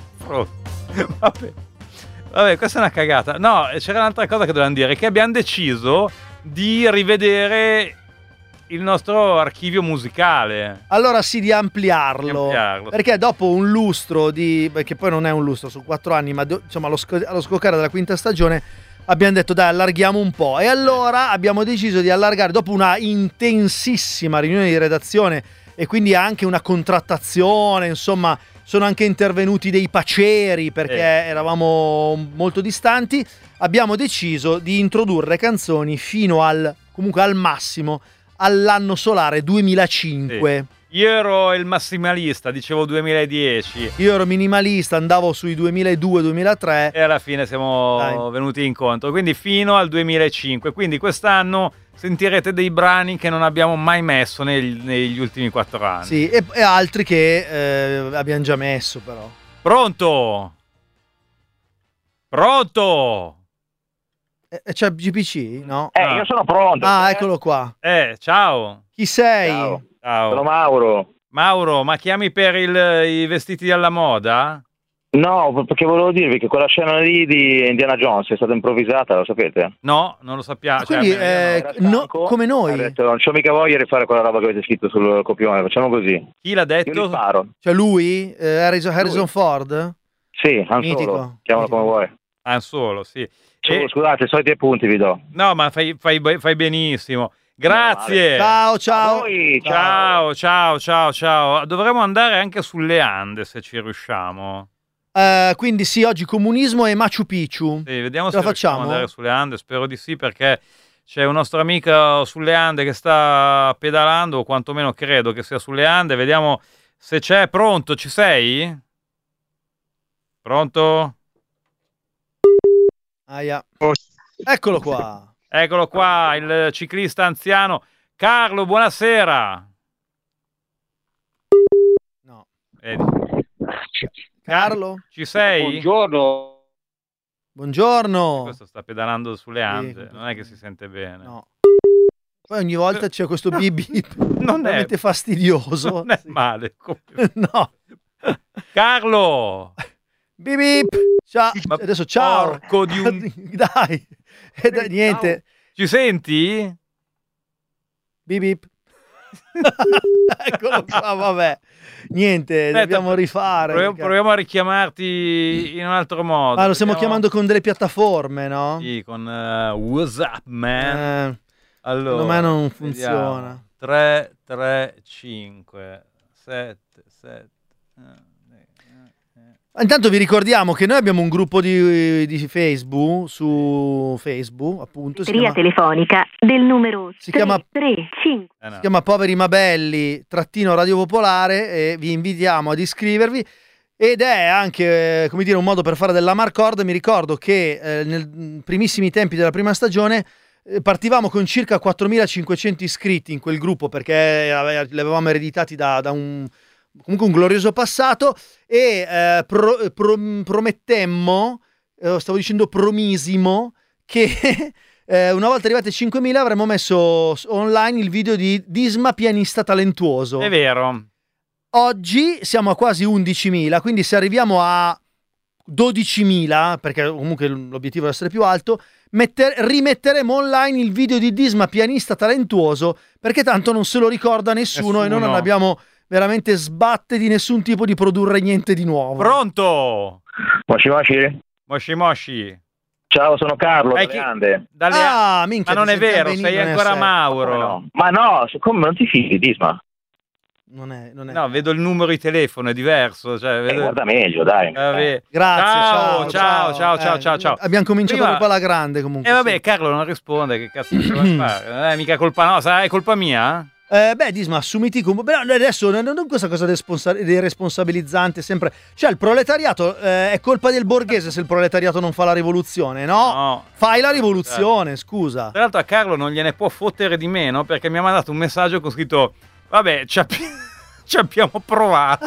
fronte. Vabbè. Vabbè, questa è una cagata. No, c'era un'altra cosa che dovevamo dire, che abbiamo deciso di rivedere il nostro archivio musicale. Allora sì, di ampliarlo, Di ampliarlo. perché dopo un lustro di, che poi non è un lustro, sono quattro anni, ma do- insomma allo, sco- allo scoccare della quinta stagione abbiamo detto dai, allarghiamo un po', e allora abbiamo deciso di allargare dopo una intensissima riunione di redazione e quindi anche una contrattazione, insomma sono anche intervenuti dei paceri perché Eh. eravamo molto distanti. Abbiamo deciso di introdurre canzoni fino al, comunque al massimo, all'anno solare duemilacinque. Sì. Io ero il massimalista, dicevo duemiladieci. Io ero minimalista, andavo sui duemiladue duemilatré. E alla fine siamo Dai. venuti incontro, quindi fino al duemilacinque. Quindi quest'anno sentirete dei brani che non abbiamo mai messo negli, negli ultimi quattro anni. Sì, e, e altri che eh, abbiamo già messo però. Pronto? Pronto? E, e c'è G P C? No? Eh, Ah. io sono pronto. Ah, eh. eccolo qua. Eh, ciao. Chi sei? Ciao. Ciao. Sono Mauro. Mauro, ma chiami per il- i vestiti alla moda? No, perché volevo dirvi che quella scena lì di Indiana Jones è stata improvvisata, lo sapete? No, non lo sappiamo. Ah, quindi, Cioè, eh, Era no, stanco, come noi. Ha detto, non c'ho mica voglia di fare quella roba che avete scritto sul copione, facciamo così. chi l'ha Io detto? li sparo. Cioè lui? Eh, Harrison, Harrison Lui. Ford? Sì, Han Mitico. Solo, chiamalo come vuoi. Ah, solo, sì. Cioè, E- Scusate, i soliti appunti vi do. No, ma fai, fai, fai benissimo. Grazie. Ciao, A ciao. voi, Ciao, ciao, ciao, ciao. Dovremmo andare anche sulle Ande se ci riusciamo. Eh, quindi sì, oggi comunismo e Machu Picchu. Sì, vediamo Ce se la riusciamo facciamo? ad andare sulle Ande. Spero di sì, perché c'è un nostro amico sulle Ande che sta pedalando, o quantomeno credo che sia sulle Ande. Vediamo se c'è. Pronto, ci sei? Pronto? Aia. Eccolo qua. Eccolo qua, il ciclista anziano. Carlo, buonasera. No. Vedi. Carlo? Ci sei? Buongiorno. Buongiorno. Questo sta pedalando sulle Ande, Sì, non è che si sente bene. No. Poi ogni volta c'è questo bip bip Non è, veramente fastidioso. non è Sì. male. come- No. Carlo! Bip bip. Ciao. Ma Adesso ciao. porco di un- Dai. E dai, niente. Ci senti? Bip bip. Eccolo qua, vabbè. Niente, Aspetta, dobbiamo rifare. Proviamo, perché- proviamo a richiamarti in un altro modo. Ah, lo stiamo Vediamo- chiamando con delle piattaforme, no? Sì, con eh, WhatsApp, man. Eh, Allora, secondo me non vediamo. funziona. tre, tre, cinque, sette, sette. Intanto vi ricordiamo che noi abbiamo un gruppo di, di Facebook, su Facebook, appunto. Si Segreteria chiama, telefonica del numero si chiama, tre cinque. Eh no. si chiama Poveri Mabelli, trattino Radio Popolare, e vi invitiamo ad iscrivervi. Ed è anche, eh, come dire, un modo per fare della Marcord. Mi ricordo che eh, nei primissimi tempi della prima stagione eh, partivamo con circa quattromilacinquecento iscritti in quel gruppo, perché ave- li avevamo ereditati da, da un, comunque un glorioso passato, e eh, pro- pro- promettemmo, eh, stavo dicendo promisimo, che eh, una volta arrivati a cinquemila avremmo messo s- online il video di Disma pianista talentuoso. È vero. Oggi siamo a quasi undicimila, quindi se arriviamo a dodicimila, perché comunque l'obiettivo deve essere più alto, metter- rimetteremo online il video di Disma pianista talentuoso, perché tanto non se lo ricorda nessuno, Nessuno. e noi non abbiamo veramente sbatte di nessun tipo di produrre niente di nuovo. Pronto? Moshi Moshi? Moshi Moshi. Ciao, sono Carlo, Eh, dalle chi- Ande. Dalle Ah, minchia, Ma non ti è sentiamo vero, benissimo, sei non è ancora sei. Mauro. Come no? Ma no, come non ti fidi, Disma? Non è, non è. No, vedo il numero di telefono, è diverso. Cioè, Eh, vedo... guarda meglio, dai. Vabbè. Grazie, Ciao, ciao, ciao, ciao, ciao, Eh, ciao, ciao. Abbiamo cominciato Prima- proprio alla grande comunque. E vabbè, sì. Carlo non risponde, che cazzo ci vuoi fare? Non è mica colpa nostra, è colpa mia? Eh, beh, Disma, assumiti come. Però adesso non, non questa cosa responsa- responsabilizzante sempre. Cioè, il proletariato eh, è colpa del borghese se il proletariato non fa la rivoluzione, no? No. Fai la rivoluzione, scusa. Tra l'altro a Carlo non gliene può fottere di meno perché mi ha mandato un messaggio con scritto vabbè, ci, abbi- ci abbiamo provato.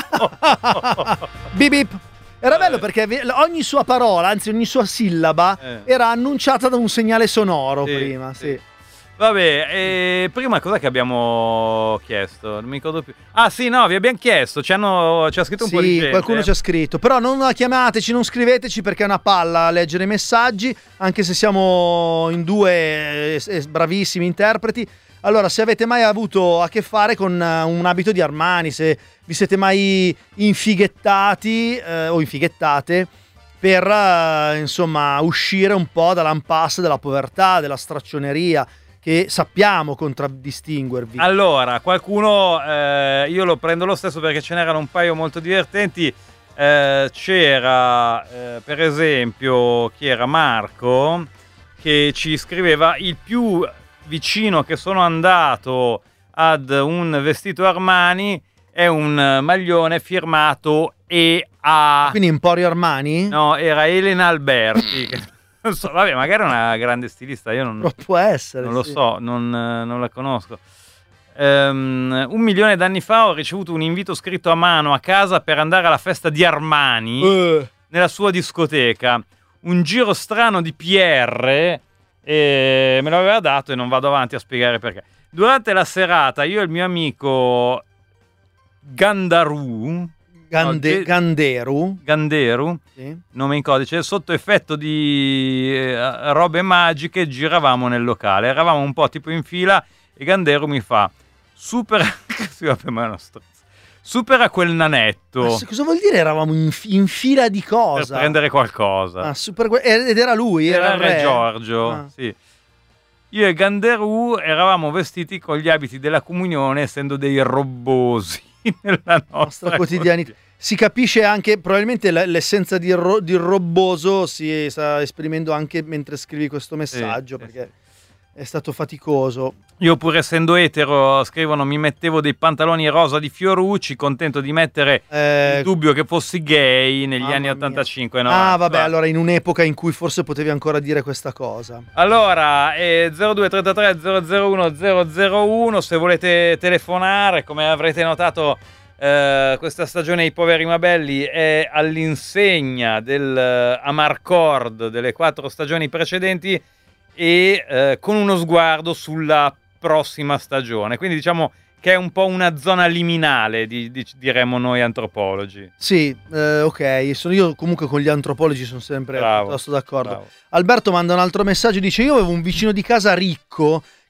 Bip bip. Era bello perché ve- ogni sua parola, anzi ogni sua sillaba, Eh. era annunciata da un segnale sonoro Sì, prima, sì. sì. Vabbè, e prima cos'è che abbiamo chiesto? Non mi ricordo più. Ah sì, no, vi abbiamo chiesto, ci, hanno, ci ha scritto un po' di Sì, gente. qualcuno ci ha scritto. Però non chiamateci, non scriveteci, perché è una palla leggere i messaggi, anche se siamo in due eh, eh, bravissimi interpreti. Allora, se avete mai avuto a che fare con eh, un abito di Armani, se vi siete mai infighettati eh, o infighettate per eh, insomma uscire un po' dall'impasse della povertà, della straccioneria, che sappiamo contraddistinguervi. Allora, qualcuno, eh, io lo prendo lo stesso perché ce n'erano un paio molto divertenti. Eh, c'era, eh, per esempio, chi era Marco, che ci scriveva: il più vicino che sono andato ad un vestito Armani è un maglione firmato E A. Quindi Emporio Armani? No, era Elena Alberti. che- non so, vabbè, magari è una grande stilista, io non, Può essere. non lo sì. so, non, eh, non la conosco. Ehm, un milione d'anni fa ho ricevuto un invito scritto a mano a casa per andare alla festa di Armani Eh. nella sua discoteca. Un giro strano di P R, e me l'aveva dato e non vado avanti a spiegare perché. Durante la serata io e il mio amico Gandaru, Gande- no, Ge- Ganderu. Ganderu, Sì. nome in codice, sotto effetto di eh, robe magiche giravamo nel locale, eravamo un po' tipo in fila e Ganderu mi fa supera sì, vabbè, ma è uno stronzo. Supera quel nanetto Ma se- cosa vuol dire eravamo in, fi- in fila di per cosa? prendere qualcosa. Ah, super que- ed era lui, era, Era il il re re. Giorgio, Ah. sì. Io e Ganderu eravamo vestiti con gli abiti della comunione, essendo dei robbosi nella nostra, Nostra quotidianità. Si capisce anche, probabilmente l- l'essenza di, ro- di robboso si sta esprimendo anche mentre scrivi questo messaggio, Sì, perché è stato faticoso. Io pur essendo etero, scrivono, mi mettevo dei pantaloni rosa di Fiorucci, contento di mettere Eh, il dubbio che fossi gay negli mamma anni mia. ottantacinque. ah, vabbè, allora in un'epoca in cui forse potevi ancora dire questa cosa. Allora, eh, zero due trentatré zero zero uno zero zero uno, se volete telefonare, come avrete notato, eh, questa stagione I Poveri Mabelli è all'insegna del eh, Amarcord delle quattro stagioni precedenti e eh, con uno sguardo sulla prossima stagione. Quindi diciamo che è un po' una zona liminale, di, di- diremmo noi antropologi. Sì, eh, ok, sono io comunque con gli antropologi sono sempre Bravo, piuttosto d'accordo. bravo. Alberto manda un altro messaggio, dice: io avevo un vicino di casa ricco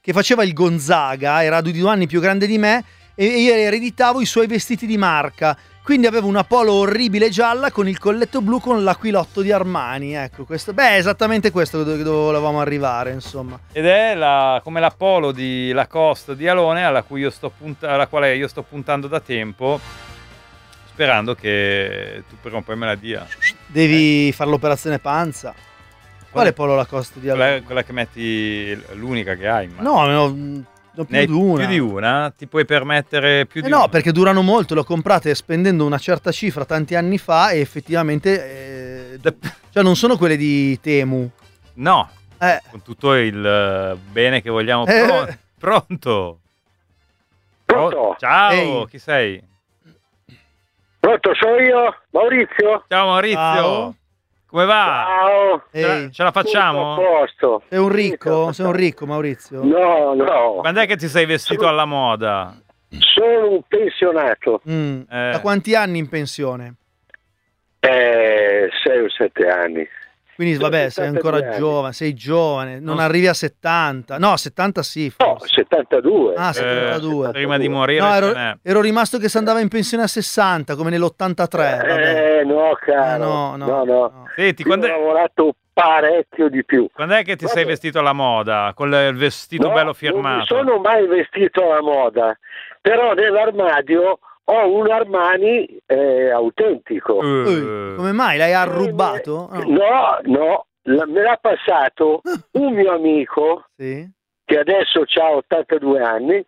che faceva il Gonzaga, era di due anni più grande di me, e io ereditavo i suoi vestiti di marca. Quindi avevo una polo orribile gialla con il colletto blu con l'aquilotto di Armani. Ecco, questo. Beh, è esattamente questo dove, dove volevamo arrivare, insomma. Ed è la, come la polo di Lacoste di Alone, alla, cui io sto punta- alla quale io sto puntando da tempo, sperando che tu prima o poi me la dia. Devi fare l'operazione panza. Quale polo Lacoste di Alone? Quella, quella che metti, l'unica che hai. Ma... No, no. Più ne hai di una. più di una? Ti puoi permettere più di eh no, una? perché durano molto, le ho comprate spendendo una certa cifra tanti anni fa e effettivamente eh, cioè non sono quelle di Temu. No, eh. con tutto il uh, bene che vogliamo. Eh. Pro- pronto? Pronto? Ciao, Ehi. chi sei? Pronto, sono io, Maurizio. Ciao Maurizio. Ciao. Come va? Ciao. Ce la, ce la facciamo? Tutto a posto. Sei un ricco? Sei un ricco, Maurizio? No, no. Quando è che ti sei vestito Sono- alla moda? Sono un pensionato. Mm. Eh. Da quanti anni in pensione? Eh, sei o sette anni. Quindi Sono vabbè, sei settantadue ancora anni. giovane, sei giovane, non Non- arrivi a settanta. No, settanta sì, No, forse. settantadue. Ah, Eh, settantadue. prima di morire No, ce ero, n'è. ero rimasto che si andava in pensione a sessanta, come nell'ottantatré. Vabbè. Eh, no, caro. Eh, no, no, no, no. no. Senti, Io quando ho è, lavorato parecchio di più. quando è che ti sei Vabbè. vestito alla moda? Con il vestito No, bello Non firmato? mi sono mai vestito alla moda, però nell'armadio ho un Armani eh, autentico. Eh, Ui, come mai? L'hai arrubato? No. No, no, la- me l'ha passato un mio amico Sì. che adesso ha ottantadue anni,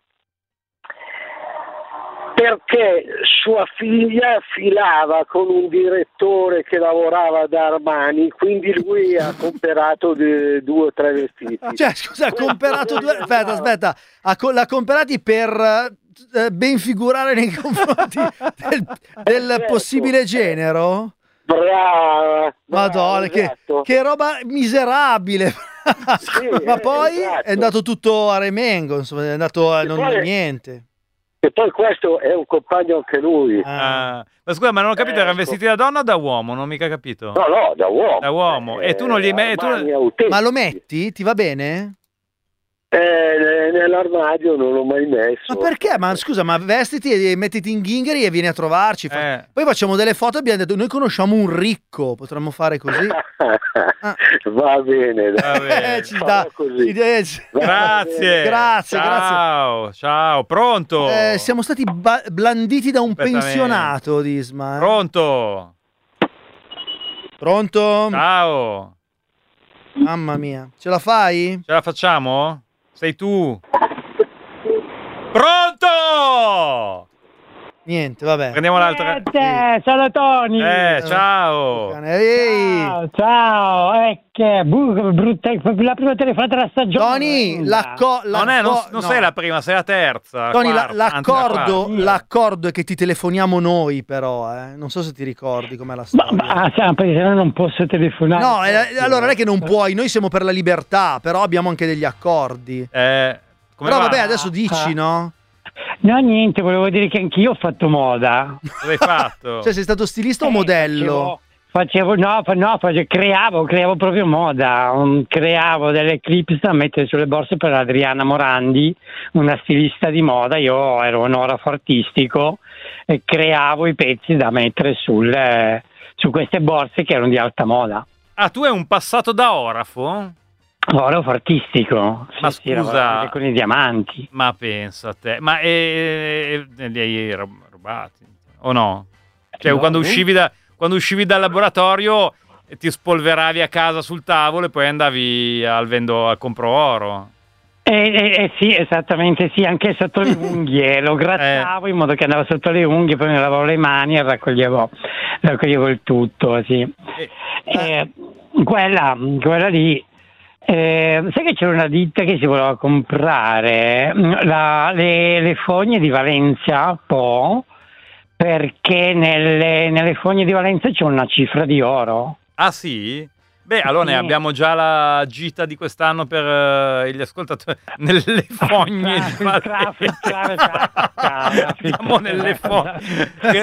perché sua figlia filava con un direttore che lavorava da Armani, quindi lui ha comprato de- due o tre vestiti. Cioè, scusa, ha comprato due... Aspetta, aspetta. Ha co- l'ha comprati per eh, ben figurare nei confronti del, del Certo. possibile genero? Brava, Madonna, brava, che, esatto. che roba miserabile. Sì, Ma poi esatto. è andato tutto a remengo, insomma, è andato a E non poi- niente. E poi questo è un compagno anche lui. Ah. Ah, ma scusa, ma non ho capito, erano Ecco. vestiti da donna o da uomo? Non ho mica capito. No, no, da uomo. Da uomo. E tu non li me- tu- Armani autentici. Ma lo metti? Ti va bene? Eh, nell'armadio non l'ho mai messo. Ma perché? Ma scusa, ma vestiti e mettiti in ghingheri e vieni a trovarci. Fa- Eh. Poi facciamo delle foto e abbiamo detto, noi conosciamo un ricco, potremmo fare così? Va bene, dai. Va bene. Eh, ci Farò dà- così. ci- eh, Grazie. Grazie, ciao, Ciao, pronto? Eh, siamo stati ba- blanditi da un Completamente. pensionato, Disma. eh. Pronto? Pronto? Ciao. Mamma mia, ce la fai? Ce la facciamo? Sei tu? Pronto? Niente, vabbè. Prendiamo l'altra. Eh, sono Tony. Eh, ciao. Ehi. Ciao, ciao. Eh, che bu- brutta, la prima telefonata della stagione. Tony, l'acco- Non, è, non, l'acco- non no. sei la prima, sei la terza. Tony, la- quarta, anzi, la l'accordo, quarta. l'accordo è che ti telefoniamo noi, però, eh. Non so se ti ricordi com'è la storia. Ma, ma sempre, se no non posso telefonare. No, eh, allora non è che non puoi, noi siamo per la libertà, però abbiamo anche degli accordi. Eh, come però va? vabbè, adesso dici, Ah. no? No, niente, volevo dire che anch'io ho fatto moda. Cosa hai fatto? Cioè, sei stato stilista o modello? Facevo, no, fa- no facevo, creavo, creavo proprio moda, um, creavo delle clips da mettere sulle borse per Adriana Morandi, una stilista di moda. Io ero un orafo artistico e creavo i pezzi da mettere sul, eh, su queste borse che erano di alta moda. Ah, tu hai un passato da orafo? Orafo artistico, sì, Ma sì, lavoravo scusa, anche con i diamanti. ma pensa a te, ma eh, eh, li hai rub- rubati o no? Cioè, No. quando uscivi da quando uscivi dal laboratorio eh, ti spolveravi a casa sul tavolo e poi andavi al vendo al compro oro. Eh, eh, eh, sì, esattamente, sì, anche sotto le unghie, lo grattavo in modo che andava sotto le unghie, poi mi lavavo le mani e raccoglievo, raccoglievo il tutto, sì. Eh, quella, quella lì, eh, sai che c'era una ditta che si voleva comprare la- le, le fogne di Valencia, Po, perché nelle, nelle fogne di Valencia c'è una cifra di oro. Ah sì? Beh, allora ne Sì. abbiamo già la gita di quest'anno per eh, gli ascoltatori nelle fogne di filtrare, filtrare, filtrare, Andiamo nelle fogne. Che-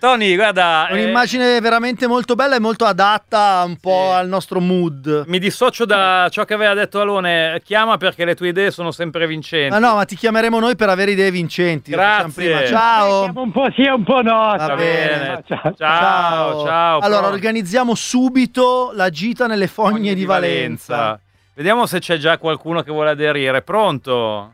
Tony, guarda, È un'immagine veramente molto bella e molto adatta un po' al nostro mood. mi dissocio da ciò che aveva detto Alone. Chiama perché le tue idee sono sempre vincenti. Ma no, ma ti chiameremo noi per avere idee vincenti. lo Grazie. facciamo prima. Ciao. Siamo un po' sì e un po' no. Va Va bene. bene. Ciao. Ciao, ciao. Allora, Pro- organizziamo subito la gita nelle fogne di Valenza. Vediamo se c'è già qualcuno che vuole aderire. Pronto?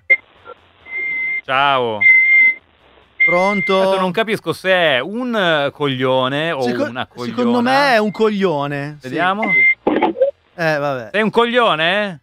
Ciao. Pronto? Adesso non capisco se è un eh, coglione o Seco- una cogliona. Secondo me è un coglione. sì. Vediamo. Eh, vabbè. Sei un coglione?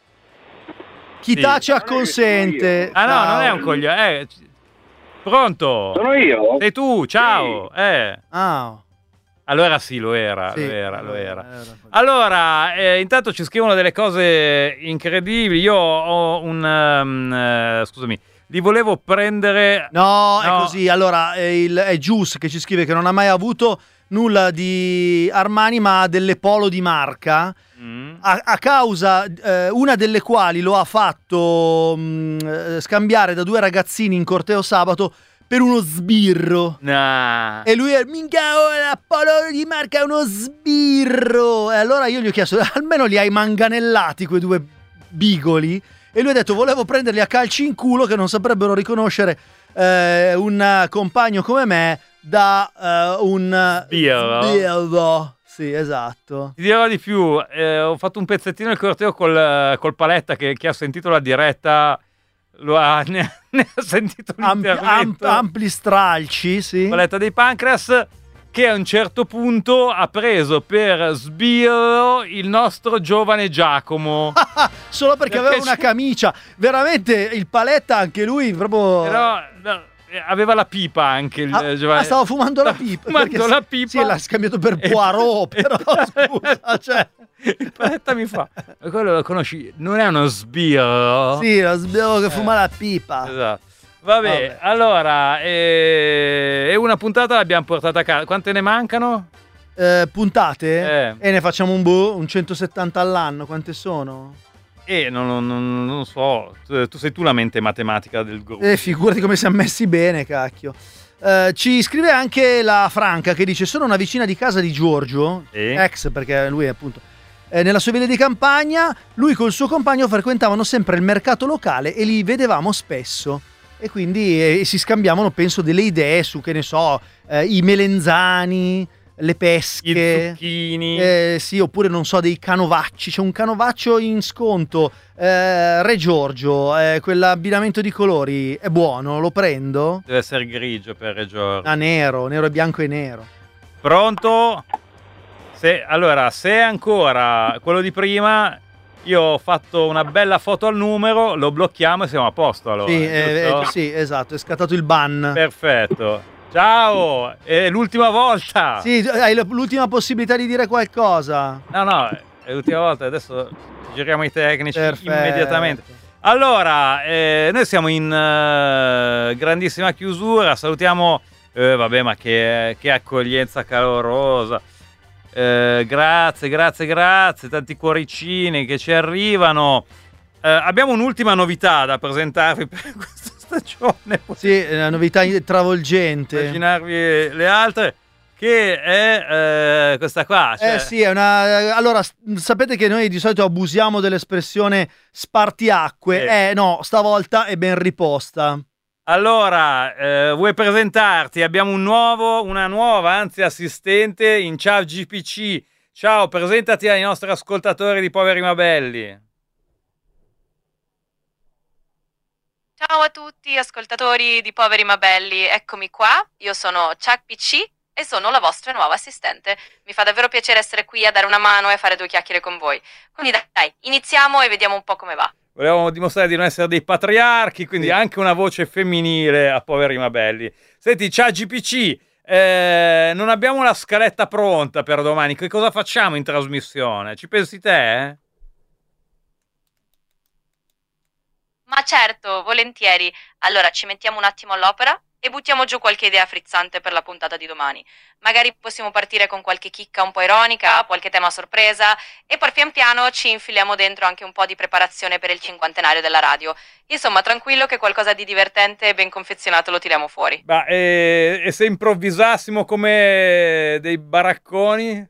Chi Sì. tace acconsente. Ah no, Ciao. non è un coglione. Eh, c- Pronto? Sono io? Sei tu, ciao. Eh. Ah, Allora sì, lo era, sì. lo era, lo era. Eh, Allora, eh, intanto ci scrivono delle cose incredibili. Io ho un... um, eh, scusami, li volevo prendere... No, è No. così. Allora, è, il, è Gius che ci scrive che non ha mai avuto nulla di Armani, ma ha delle polo di marca. Mm. A, a causa, eh, una delle quali lo ha fatto mh, eh, scambiare da due ragazzini in corteo sabato per uno sbirro. Nah. E lui è, minchia, oh, la polo di marca è uno sbirro. E allora io gli ho chiesto, almeno li hai manganellati quei due bigoli? E lui ha detto, volevo prenderli a calci in culo che non saprebbero riconoscere eh, un compagno come me da eh, un Sbirro. sbirro. Sì, esatto. Ti dirò di più, eh, ho fatto un pezzettino nel corteo col, col Paletta che, che ha sentito la diretta, lo ha, ne, ha- ne ha sentito Ampi, l'intervento. amp- ampli stralci, sì. Paletta dei Pancreas, che a un certo punto ha preso per sbirro il nostro giovane Giacomo. Solo perché, Perché aveva una c'è- camicia. Veramente il Paletta anche lui proprio... Però no, eh, aveva la pipa anche il Ah, giovane. ah, stavo fumando la Stava pipa. fumando perché la sì, pipa. Sì, l'ha scambiato per E- Poirot, però scusa, cioè... Il Paletta mi fa, "Ma quello lo conosci, non è uno sbirro?" Sì, lo sbirro che fuma la pipa. Esatto. Vabbè, Vabbè. allora, eh, e una puntata l'abbiamo portata a casa. Quante ne mancano? Eh, puntate? Eh. E ne facciamo un boh, un centosettanta all'anno. Quante sono? Eh, non, non- non- non so, tu, tu sei tu la mente matematica del gruppo. Eh, figurati come siamo messi bene, cacchio. Eh, ci scrive anche la Franca che dice: sono una vicina di casa di Giorgio, Sì. ex perché lui è appunto eh, nella sua villa di campagna. Lui col suo compagno frequentavano sempre il mercato locale e li vedevamo spesso. E quindi eh, si scambiavano, penso, delle idee su, che ne so, eh, i melenzani, le pesche, I zucchini. eh, sì, oppure non so, dei canovacci. C'è un canovaccio in sconto, eh, Re Giorgio, eh, quell'abbinamento di colori è buono, lo prendo? Deve essere grigio per Reggio. Ah, nero, nero e bianco e nero. Pronto? Se, allora, se è ancora quello di prima, io ho fatto una bella foto al numero, lo blocchiamo e siamo a posto allora. Sì, eh, giusto? eh, sì, esatto, è scattato il ban. Perfetto. Ciao, è l'ultima volta. Sì, hai l- l'ultima possibilità di dire qualcosa. No, no, è l'ultima volta, adesso giriamo i tecnici Perfetto. immediatamente. Allora, eh, noi siamo in eh, grandissima chiusura, salutiamo, eh, vabbè, ma che, che accoglienza calorosa. Eh, grazie, grazie, grazie, tanti cuoricini che ci arrivano. Eh, abbiamo un'ultima novità da presentarvi per questa stagione. Sì, è una novità travolgente. Immaginarvi le altre, che è eh, questa qua. Cioè... Eh sì, è una... Allora, s- sapete che noi di solito abusiamo dell'espressione spartiacque. Sì. Eh no, stavolta è ben riposta. Allora, eh, vuoi presentarti? Abbiamo un nuovo, una nuova, anzi, assistente in Ciao G P C. Ciao, presentati ai nostri ascoltatori di Poveri Ma Belli. Ciao a tutti ascoltatori di Poveri Ma Belli, eccomi qua, io sono Chuck P C e sono la vostra nuova assistente. Mi fa davvero piacere essere qui a dare una mano e a fare due chiacchiere con voi. Quindi dai, iniziamo e vediamo un po' come va. Volevamo dimostrare di non essere dei patriarchi, quindi anche una voce femminile a Poveri Ma Belli. Senti, ciao G P C, eh, non abbiamo la scaletta pronta per domani, che cosa facciamo in trasmissione? Ci pensi te? Eh? Ma certo, volentieri. Allora ci mettiamo un attimo all'opera e buttiamo giù qualche idea frizzante per la puntata di domani. Magari possiamo partire con qualche chicca un po' ironica, qualche tema sorpresa e poi pian piano ci infiliamo dentro anche un po' di preparazione per il cinquantenario della radio. Insomma, tranquillo che qualcosa di divertente e ben confezionato lo tiriamo fuori. Ma e, e se improvvisassimo come dei baracconi?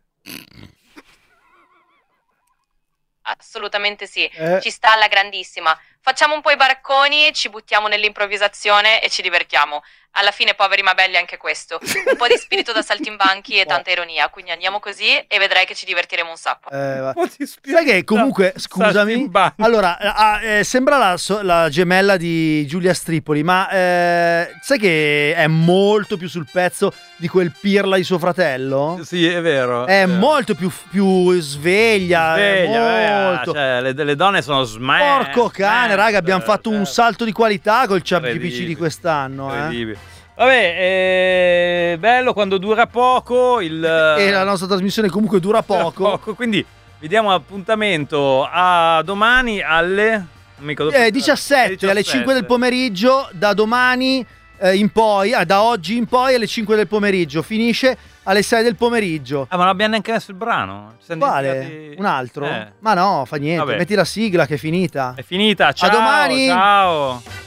Assolutamente sì, Eh. ci sta alla grandissima. Facciamo un po' i baracconi, ci buttiamo nell'improvvisazione e ci divertiamo. Alla fine, poveri ma belli, anche questo. Un po' di spirito da saltimbanchi e tanta ironia. Quindi andiamo così e vedrai che ci divertiremo un sacco. Eh, va- Sai che comunque, scusami, allora, ah, eh, sembra la, so- la gemella di Giulia Stripoli, ma eh, sai che è molto più sul pezzo di quel pirla di suo fratello? Sì, è vero. È molto più, più sveglia, Sveglia, è molto. eh, cioè, le, le donne sono smash. Porco cane, raga, abbiamo fatto un salto di qualità col ChatGPT Incredibile. di quest'anno. Eh. Incredibile. Vabbè, è bello quando dura poco. Il... E la nostra trasmissione comunque dura poco. Quindi vi diamo appuntamento a domani alle non mi ricordo più. Eh, diciassette, alle cinque del pomeriggio, da domani eh, in poi, ah, da oggi in poi alle cinque del pomeriggio, finisce alle sei del pomeriggio. Ah, ma non abbiamo neanche messo il brano. Ci siamo Quale? dimenticati- Un altro? Eh. Ma no, fa niente, Vabbè. metti la sigla che è finita. È finita, ciao. A domani! Ciao.